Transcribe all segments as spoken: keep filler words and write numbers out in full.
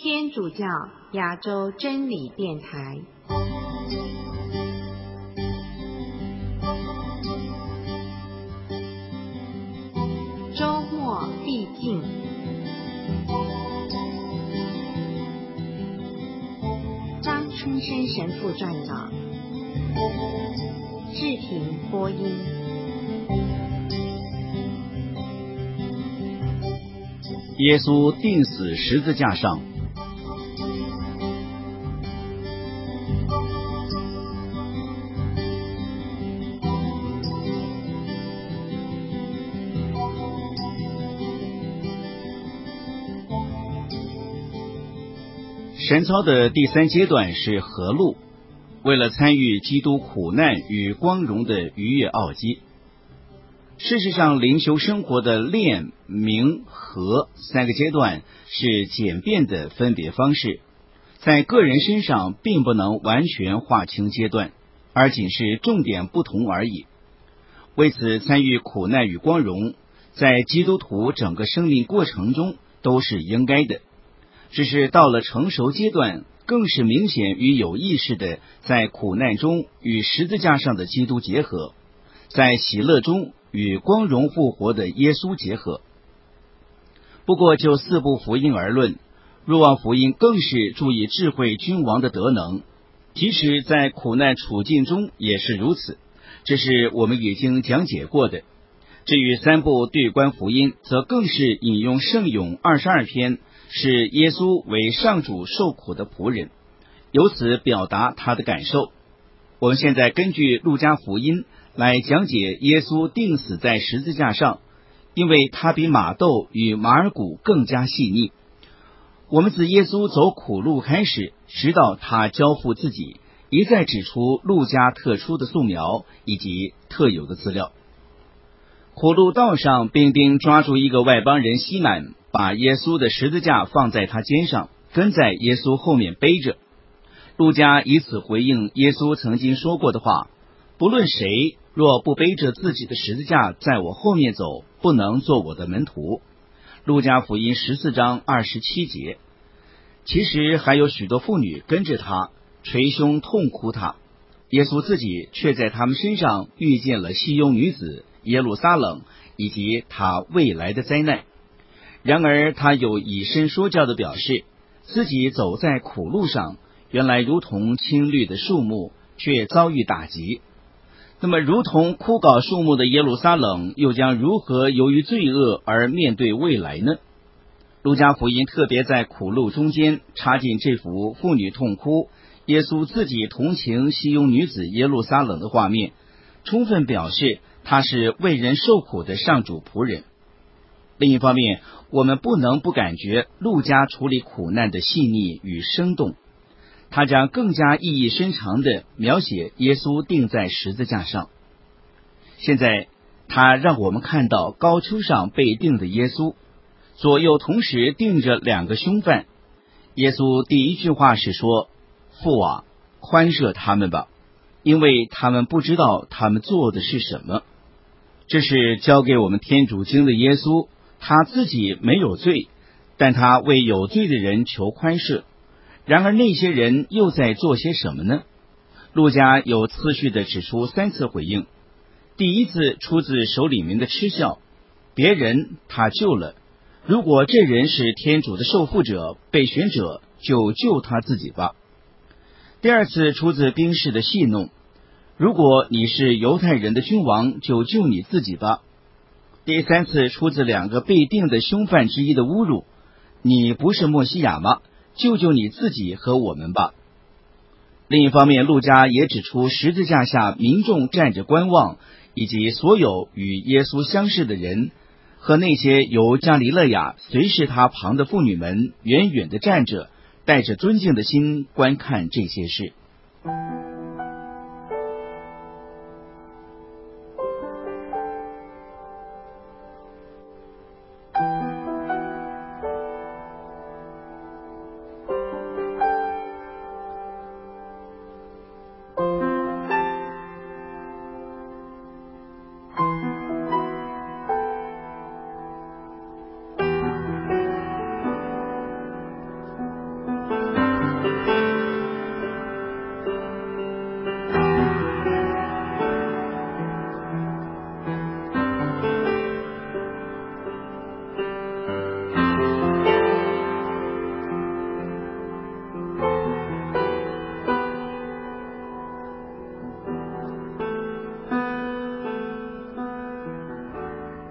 天主教亚洲真理电台。周末必进，张春生神父撰稿，志平播音。 耶稣钉死十字架上。神操的第三阶段是和路，为了参与基督苦难与光荣的逾越奥基。事实上，灵修生活的练、明、和三个阶段是简便的分别方式，在个人身上并不能完全划清阶段，而仅是重点不同而已。为此，参与苦难与光荣，在基督徒整个生命过程中都是应该的。只是到了成熟阶段，更是明显与有意识的在苦难中与十字架上的基督结合，在喜乐中与光荣复活的耶稣结合。不过就四部福音而论，若望福音更是注意智慧君王的德能，即使在苦难处境中也是如此，这是我们已经讲解过的。至于三部对观福音，则更是引用圣咏二十二篇，是耶稣为上主受苦的仆人，由此表达他的感受。我们现在根据路加福音来讲解耶稣钉死在十字架上，因为他比马窦与马尔谷更加细腻。我们自耶稣走苦路开始，直到他交付自己，一再指出路加特殊的素描以及特有的资料。苦路道上，兵丁抓住一个外邦人西满，把耶稣的十字架放在他肩上，跟在耶稣后面背着。路加以此回应耶稣曾经说过的话：不论谁若不背着自己的十字架在我后面走，不能做我的门徒。路加福音十四章二十七节。其实还有许多妇女跟着他，捶胸痛哭他。耶稣自己却在他们身上遇见了西雍女子、耶路撒冷以及他未来的灾难。然而他有以身说教的表示，自己走在苦路上，原来如同青绿的树木，却遭遇打击。那么如同枯槁树木的耶路撒冷，又将如何由于罪恶而面对未来呢？路加福音特别在苦路中间插进这幅妇女痛哭，耶稣自己同情西雍女子耶路撒冷的画面，充分表示他是为人受苦的上主仆人。另一方面，我们不能不感觉路加处理苦难的细腻与生动，他将更加意义深长地描写耶稣钉在十字架上。现在他让我们看到高丘上被钉的耶稣，左右同时钉着两个凶犯。耶稣第一句话是说：父啊，宽赦他们吧，因为他们不知道他们做的是什么。这是交给我们天主经的耶稣，他自己没有罪，但他为有罪的人求宽赦。然而那些人又在做些什么呢？路加有次序地指出三次回应。第一次出自手里面的嗤笑，别人他救了，如果这人是天主的受缚者、被选者，就救他自己吧。第二次出自兵士的戏弄，如果你是犹太人的君王，就救你自己吧。第三次出自两个被定的凶犯之一的侮辱，你不是默西亚吗？救救你自己和我们吧。另一方面，路加也指出十字架下民众站着观望，以及所有与耶稣相识的人和那些由加里肋亚随侍他旁的妇女们远远地站着，带着尊敬的心观看这些事。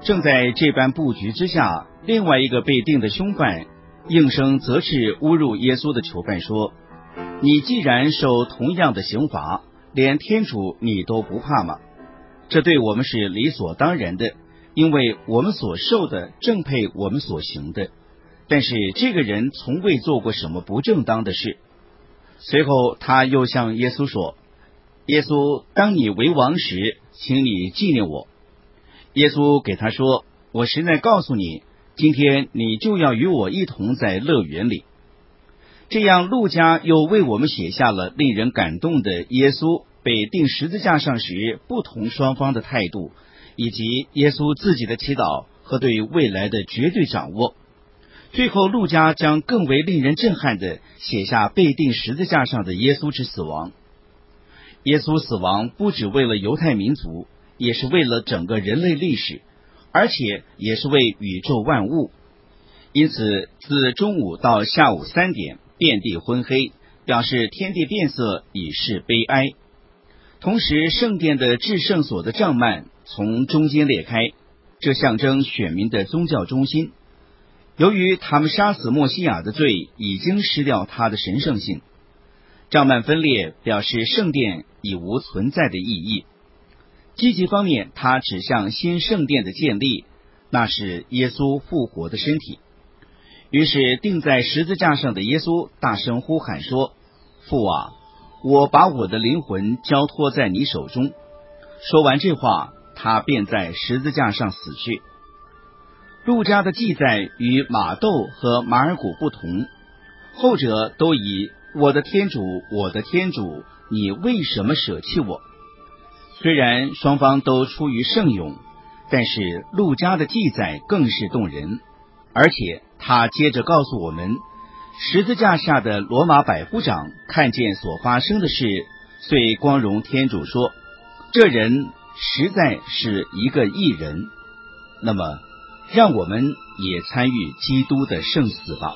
正在这般布局之下，另外一个被定的凶犯应声责斥侮辱耶稣的囚犯说，你既然受同样的刑罚，连天主你都不怕吗？这对我们是理所当然的，因为我们所受的正配我们所行的。但是这个人从未做过什么不正当的事。随后他又向耶稣说，耶稣，当你为王时，请你纪念我。耶稣给他说，我实在告诉你，今天你就要与我一同在乐园里。这样路加又为我们写下了令人感动的耶稣被钉十字架上时不同双方的态度，以及耶稣自己的祈祷和对未来的绝对掌握。最后路加将更为令人震撼地写下被钉十字架上的耶稣之死亡。耶稣死亡不只为了犹太民族，也是为了整个人类历史，而且也是为宇宙万物。因此自中午到下午三点，遍地昏黑，表示天地变色，已是悲哀。同时圣殿的至圣所的帐幔从中间裂开，这象征选民的宗教中心。由于他们杀死默西亚的罪已经失掉他的神圣性，帐幔分裂表示圣殿已无存在的意义。积极方面，它指向新圣殿的建立，那是耶稣复活的身体。于是钉在十字架上的耶稣大声呼喊说，父啊，我把我的灵魂交托在你手中。说完这话，他便在十字架上死去。路加的记载与马窦和马尔谷不同，后者都以我的天主，我的天主，你为什么舍弃我？虽然双方都出于圣勇，但是路加的记载更是动人，而且他接着告诉我们，十字架下的罗马百夫长看见所发生的事，遂光荣天主说，这人实在是一个义人。那么让我们也参与基督的圣死吧。